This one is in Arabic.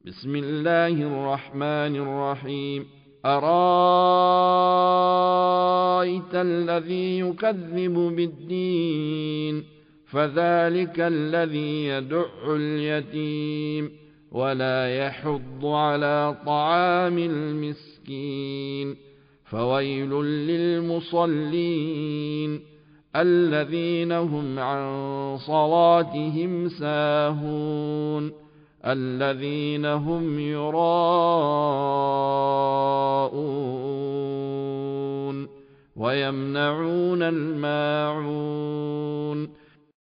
بسم الله الرحمن الرحيم. أرأيت الذي يكذب بالدين فذلك الذي يدع اليتيم ولا يحض على طعام المسكين فويل للمصلين الذين هم عن صلاتهم ساهون الذين هم يراءون ويمنعون الماعون